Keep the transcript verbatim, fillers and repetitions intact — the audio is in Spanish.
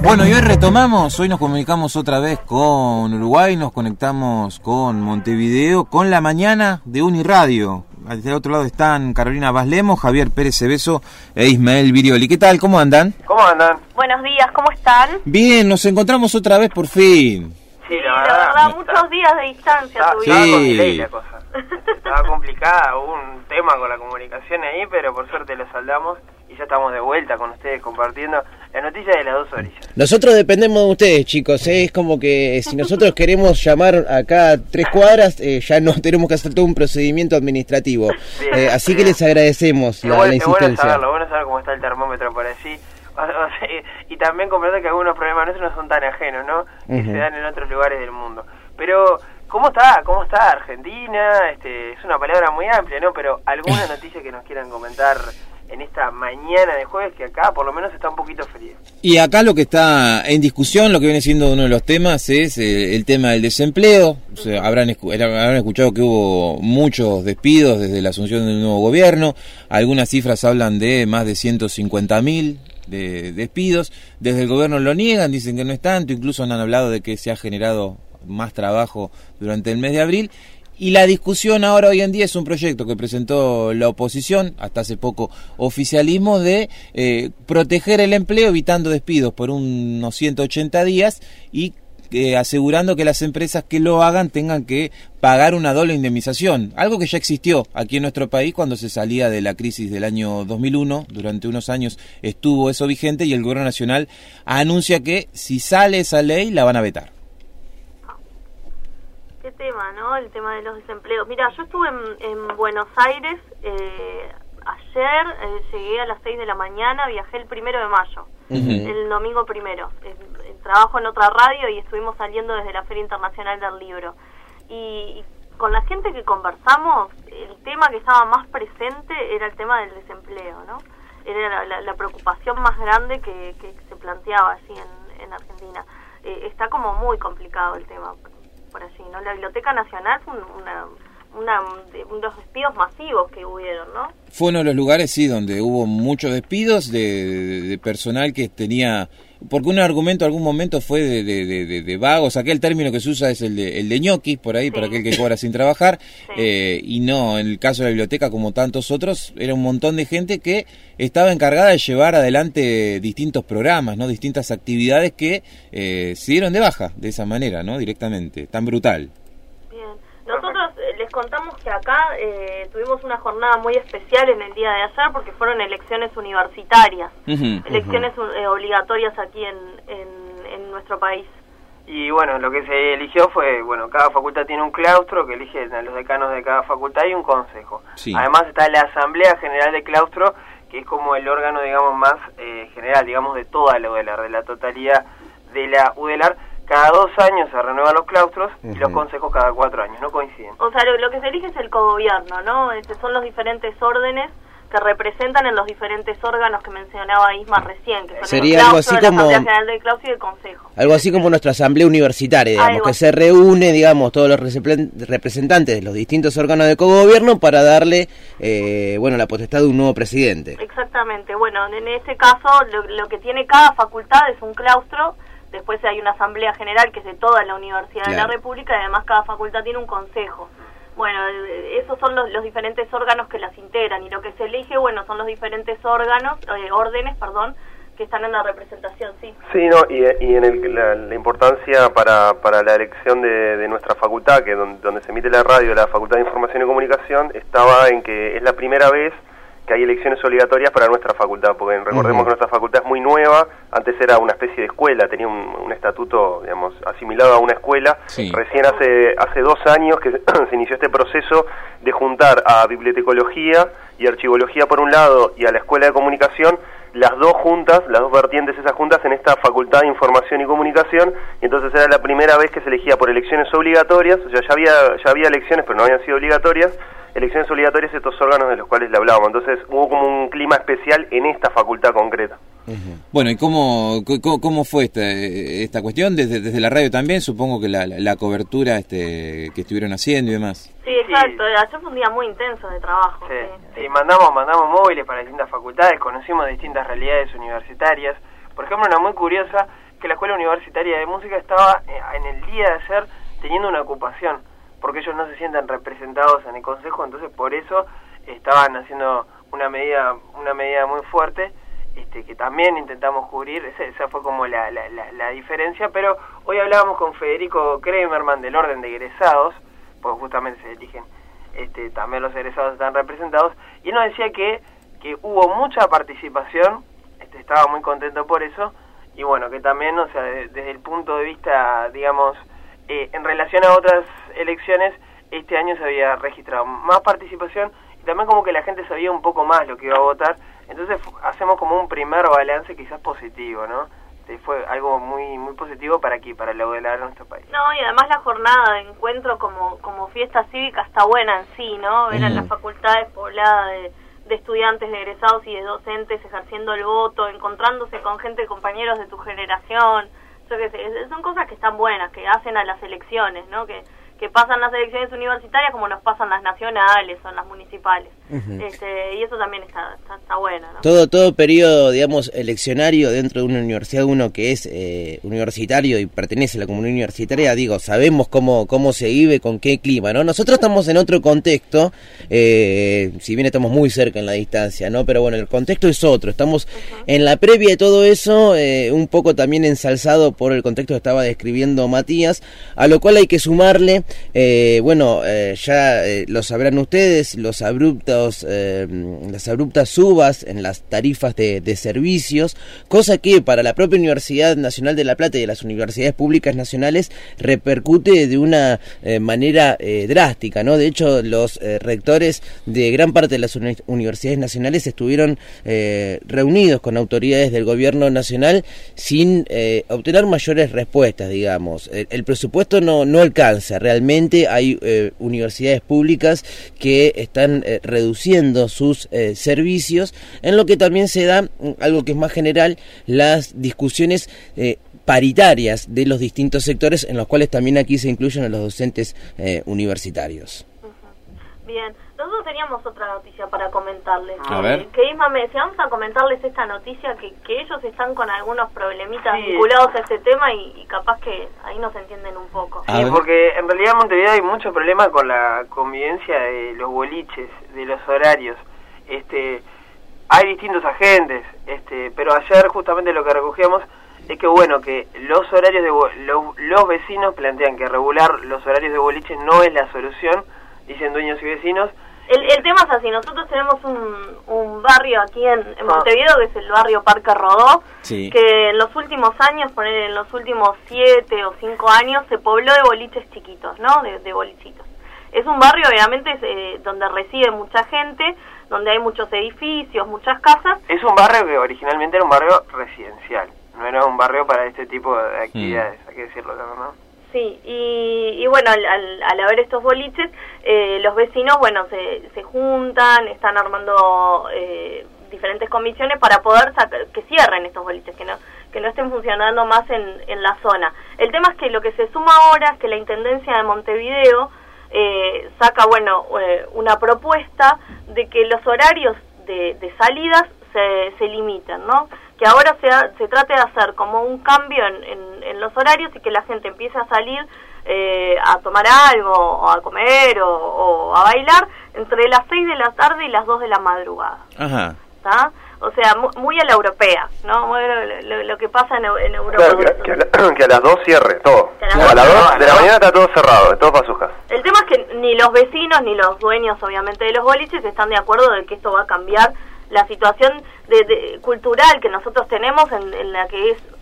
Bueno, y hoy retomamos, hoy nos comunicamos otra vez con Uruguay, nos conectamos con Montevideo, con la mañana de Uniradio. Desde el otro lado están Carolina Baslemo, Javier Pérez Cebeso e Ismael Virioli. ¿Qué tal? ¿Cómo andan? ¿Cómo andan? Buenos días, ¿cómo están? Bien, nos encontramos otra vez por fin. Sí, la verdad, la verdad muchos días de distancia estaba, tuvimos. estaba con delay la cosa. Estaba complicada, hubo un tema con la comunicación ahí, pero por suerte lo saldamos y ya estamos de vuelta con ustedes compartiendo la noticia de las dos orillas. Nosotros dependemos de ustedes, chicos, ¿eh? Es como que si nosotros queremos llamar acá a tres cuadras, eh, ya no tenemos que hacer todo un procedimiento administrativo. Bien, eh, así bien. Que les agradecemos la, bueno, la insistencia. Es bueno saberlo, bueno saber cómo está el termómetro por allí. O sea, y también comprender que algunos problemas nuestros no son tan ajenos, ¿no? Que uh-huh. se dan en otros lugares del mundo. Pero, ¿cómo está? ¿Cómo está Argentina? Este, es una palabra muy amplia, ¿no? Pero alguna noticia que nos quieran comentar en esta mañana de jueves, que acá por lo menos está un poquito frío. Y acá lo que está en discusión, lo que viene siendo uno de los temas, es eh, el tema del desempleo. O sea, habrán, escu- habrán escuchado que hubo muchos despidos desde la asunción del nuevo gobierno. Algunas cifras hablan de más de ciento cincuenta mil de despidos. Desde el gobierno lo niegan, dicen que no es tanto, incluso han hablado de que se ha generado más trabajo durante el mes de abril. Y la discusión ahora hoy en día es un proyecto que presentó la oposición, hasta hace poco oficialismo, de eh, proteger el empleo evitando despidos por unos ciento ochenta días y eh, asegurando que las empresas que lo hagan tengan que pagar una doble indemnización, algo que ya existió aquí en nuestro país cuando se salía de la crisis del año dos mil uno, durante unos años estuvo eso vigente y el gobierno nacional anuncia que si sale esa ley la van a vetar. Qué tema, ¿no? El tema de los desempleos. Mira, yo estuve en, en Buenos Aires eh, ayer, eh, llegué a las seis de la mañana, viajé el primero de mayo, uh-huh. el domingo primero. Eh, trabajo en otra radio y estuvimos saliendo desde la Feria Internacional del Libro. Y, y con la gente que conversamos, el tema que estaba más presente era el tema del desempleo, ¿no? Era la, la, la preocupación más grande que, que se planteaba así en, en Argentina. Eh, está como muy complicado el tema por allí, ¿no? La Biblioteca Nacional fue una, una, uno de los despidos masivos que hubieron, ¿no? Fue uno de los lugares, sí, donde hubo muchos despidos de, de, de personal que tenía... Porque un argumento algún momento fue de, de, de, de vagos, aquel término que se usa es el de, el de ñoquis, por ahí, sí. Para aquel que cobra sin trabajar, sí. eh, y no, en el caso de la biblioteca, como tantos otros, era un montón de gente que estaba encargada de llevar adelante distintos programas, ¿no? Distintas actividades que eh, se dieron de baja de esa manera, ¿no? Directamente, tan brutal. Bien, nosotros eh, les contamos que acá eh, tuvimos una jornada muy especial en el día de ayer porque fueron elecciones universitarias, uh-huh, elecciones uh-huh. eh, obligatorias aquí en, en, en nuestro país. Y bueno, lo que se eligió fue, bueno, cada facultad tiene un claustro que eligen a los decanos de cada facultad y un consejo. Sí. Además está la Asamblea General de Claustro, que es como el órgano, digamos, más eh, general, digamos, de toda la U D E L A R, de la totalidad de la U D E L A R. Cada dos años se renuevan los claustros uh-huh. y los consejos cada cuatro años, no coinciden. O sea, lo, lo que se elige es el cogobierno, ¿no? Este, son los diferentes órdenes que representan en los diferentes órganos que mencionaba Isma recién, que son sería el algo así claustro, como la Asamblea General del Claustro y el Consejo. Algo así como nuestra asamblea universitaria, digamos, algo que así. Se reúne, digamos, todos los representantes de los distintos órganos de cogobierno para darle, eh, bueno, la potestad de un nuevo presidente. Exactamente. Bueno, en este caso lo, lo que tiene cada facultad es un claustro. Después hay una asamblea general que es de toda la Universidad claro. de la República y además cada facultad tiene un consejo. Bueno, esos son los, los diferentes órganos que las integran y lo que se elige, bueno, son los diferentes órganos, eh, órdenes, perdón, que están en la representación, sí. Sí, no, y, y en el, la, la importancia para, para la elección de, de nuestra facultad, que donde, donde se emite la radio, la Facultad de Información y Comunicación, estaba en que es la primera vez que hay elecciones obligatorias para nuestra facultad, porque recordemos uh-huh. que nuestra facultad es muy nueva, antes era una especie de escuela, tenía un, un estatuto, digamos, asimilado a una escuela, sí. Recién hace hace dos años que se inició este proceso de juntar a bibliotecología y archivología por un lado y a la Escuela de Comunicación, las dos juntas, las dos vertientes esas juntas en esta Facultad de Información y Comunicación, y entonces era la primera vez que se elegía por elecciones obligatorias, o sea, ya había, ya había elecciones pero no habían sido obligatorias, elecciones obligatorias de estos órganos de los cuales le hablábamos. Entonces hubo como un clima especial en esta facultad concreta. Uh-huh. Bueno, ¿y cómo, cómo, cómo fue esta, esta cuestión? Desde, desde la radio también, supongo que la, la, la cobertura este, que estuvieron haciendo y demás. Sí, exacto. Sí. Ayer fue un día muy intenso de trabajo. Sí, sí. sí mandamos, mandamos móviles para distintas facultades, conocimos distintas realidades universitarias. Por ejemplo, una muy curiosa que la Escuela Universitaria de Música estaba en el día de ayer teniendo una ocupación, porque ellos no se sientan representados en el Consejo, entonces por eso estaban haciendo una medida una medida muy fuerte, este, que también intentamos cubrir. Esa, esa fue como la, la, la, la diferencia, pero hoy hablábamos con Federico Kremerman del orden de egresados, porque justamente se eligen, este, también los egresados están representados, y él nos decía que, que hubo mucha participación, este, estaba muy contento por eso, y bueno, que también, o sea, de, desde el punto de vista, digamos, eh, en relación a otras elecciones, este año se había registrado más participación, y también como que la gente sabía un poco más lo que iba a votar, entonces hacemos como un primer balance quizás positivo, ¿no? Este, fue algo muy muy positivo para aquí, para la U D L A R en nuestro país. No, y además la jornada de encuentro como como fiesta cívica está buena en sí, ¿no? Ver a las facultades pobladas de, de estudiantes, de egresados y de docentes ejerciendo el voto, encontrándose con gente, compañeros de tu generación, yo qué sé, son cosas que están buenas, que hacen a las elecciones, ¿no? Que que pasan las elecciones universitarias como nos pasan las nacionales o las municipales. Uh-huh. este, y eso también está, está, está bueno, ¿no? Todo, todo periodo, digamos, eleccionario dentro de una universidad, uno que es eh, universitario y pertenece a la comunidad universitaria, digo, sabemos cómo, cómo se vive, con qué clima, ¿no? Nosotros estamos en otro contexto, eh, si bien estamos muy cerca en la distancia, ¿no? Pero bueno, el contexto es otro, estamos uh-huh. en la previa de todo eso, eh, un poco también ensalzado por el contexto que estaba describiendo Matías, a lo cual hay que sumarle Eh, bueno, eh, ya eh, lo sabrán ustedes, los abruptos, eh, las abruptas subas en las tarifas de, de servicios, cosa que para la propia Universidad Nacional de La Plata y de las universidades públicas nacionales repercute de una eh, manera eh, drástica, ¿no? De hecho, los eh, rectores de gran parte de las uni- universidades nacionales estuvieron eh, reunidos con autoridades del gobierno nacional sin eh, obtener mayores respuestas, digamos. El, el presupuesto no, no alcanza realmente. Hay eh, universidades públicas que están eh, reduciendo sus eh, servicios, en lo que también se da, algo que es más general, las discusiones eh, paritarias de los distintos sectores, en los cuales también aquí se incluyen a los docentes eh, universitarios. Uh-huh. Bien, nosotros teníamos otra noticia para comentarles. A ver. Que Isma me decía, vamos a comentarles esta noticia, que, que ellos están con algunos problemitas sí. vinculados a este tema y, y capaz que ahí nos entienden un poco. Sí, porque en realidad en Montevideo hay mucho problema con la convivencia de los boliches, de los horarios. Este, hay distintos agentes, este, pero ayer justamente lo que recogíamos es que bueno, que los horarios de los, los vecinos plantean que regular los horarios de boliche no es la solución, dicen dueños y vecinos. El, el tema es así, nosotros tenemos un, un barrio aquí en, en Montevideo, que es el barrio Parque Rodó, sí. que en los últimos años, poner en los últimos siete o cinco años, se pobló de boliches chiquitos, ¿no? De, de bolichitos. Es un barrio, obviamente, eh, donde reside mucha gente, donde hay muchos edificios, muchas casas. Es un barrio que originalmente era un barrio residencial, no era un barrio para este tipo de actividades, mm. hay que decirlo también, ¿no? Sí, y, y bueno, al, al, al haber estos boliches, eh, los vecinos, bueno, se, se juntan, están armando eh, diferentes comisiones para poder sacar, que cierren estos boliches, que no que no estén funcionando más en, en la zona. El tema es que lo que se suma ahora es que la Intendencia de Montevideo eh, saca, bueno, eh, una propuesta de que los horarios de, de salidas se, se limiten, ¿no? Que ahora se, se trate de hacer como un cambio en, en, en los horarios y que la gente empiece a salir eh, a tomar algo, o a comer, o, o a bailar entre las seis de la tarde y las dos de la madrugada. Ajá. ¿Está? O sea, muy, muy a la europea, ¿no? Muy lo, lo, lo que pasa en, en Europa. Claro, que, que, a la, que a las dos cierre todo. A, las a las dos de la mañana está todo cerrado, todo pasujas. El tema es que ni los vecinos ni los dueños, obviamente, de los boliches están de acuerdo de que esto va a cambiar la situación de, de, cultural que nosotros tenemos, en, en la que es